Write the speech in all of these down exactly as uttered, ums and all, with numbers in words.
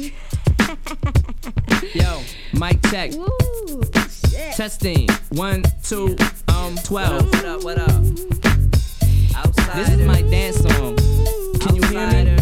Yo, mic check. Woo, shit. Testing. One, two, um, twelve. What up, what up, what up? Outsiders. This is my dance song. Can you hear me?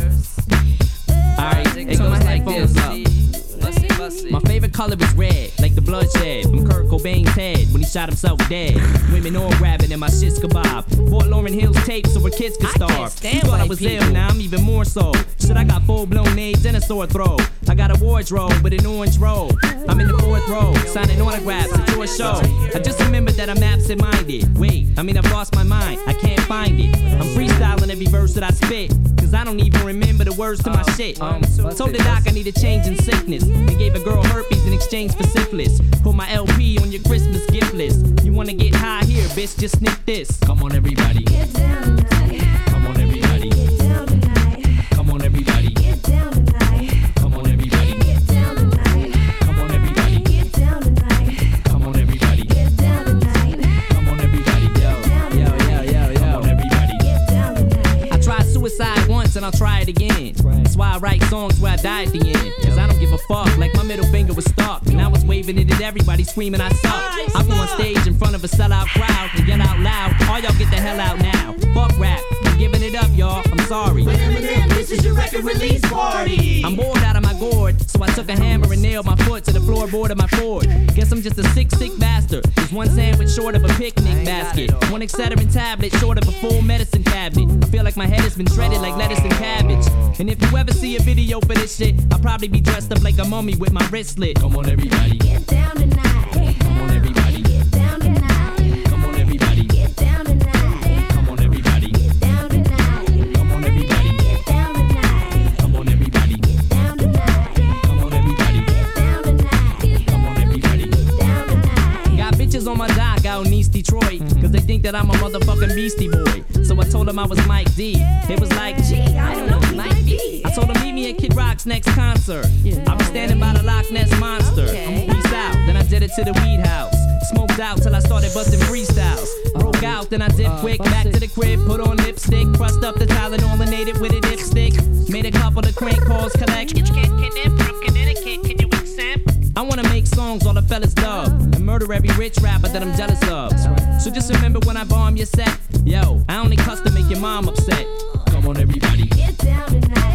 Alright, it goes like this. Bussy, bussy. My favorite color is red, like the bloodshed from Kurt Cobain's head when he shot himself dead. Women all grabbing in my shit's kebab. Bought Lauryn Hill's tape so her kids could starve. I can't stand You thought I white was people. ill, now I'm even more so. Shit, I got full-blown AIDS and a sore throat. I got a wardrobe with an orange robe. I'm in the fourth row, signing autographs at your show. I just remembered that I'm absent-minded. Wait, I mean I've lost my mind, I can't find it. I'm freestyling every verse that I spit, cause I don't even remember the words to my shit. Um, told the doc I need a change in sickness, and gave a girl herpes in exchange for syphilis. Put my L P on your Christmas gift list. You wanna get high here, bitch, just sniff this. Come on everybody, Get down tonight. come on everybody, Get down tonight. come on everybody, Get down tonight. come on everybody, Get down tonight. come on everybody, Get down tonight. come on everybody, Get down tonight. come on everybody, yo, yo, yo, yo, yo, come on everybody. Get down tonight. I tried suicide once and I'll try it again. That's why I write songs where I die at the end. Cause I don't give a fuck, like my middle finger was stuck. And I was waving it at everybody screaming I suck. I go on stage in front of a sellout crowd and yell out loud, all y'all get the hell out now. Fuck rap, I'm giving it up y'all, I'm sorry. But Eminem, this is your record release party. I'm bored out of my gourd, so I took a hammer and nailed my foot to the floorboard of my Ford. Guess I'm just a sick, sick bastard. There's one sandwich short of a picnic basket, one Excedrin tablet short of a full medicine cabinet. I feel like my head has been shredded like lettuce and cabbage. And if you ever see a video for this shit, I'll probably be dressed up like a mummy with my wrist slit. Come on everybody, Get down tonight. come on everybody, Get down tonight. come on everybody, Get down tonight. come on everybody, Get down tonight. come on everybody, Get down tonight. come on everybody, Get down tonight. come on everybody, Get down tonight. come on everybody. Get down tonight. Got bitches on my dock out in East Detroit, cause they think that I'm a motherfucking Beastie Boy. So I told them I was Mike D. It was like, gee, I don't know, Mike B. I told them meet me at Kid Rock's next concert. I was standing by the Loch Ness Monster. Peace out, then I did it to the weed house. Smoked out till I started busting freestyles. Broke out, then I did quick, back to the crib, put on lipstick, crushed up the Tylenol and ate it with a dipstick. Made a couple of crank calls, collect. I wanna make songs all the fellas love and murder every rich rapper that I'm jealous of. So just remember when I bomb your set, yo, I only cuss to make your mom upset. Come on everybody, Get down tonight.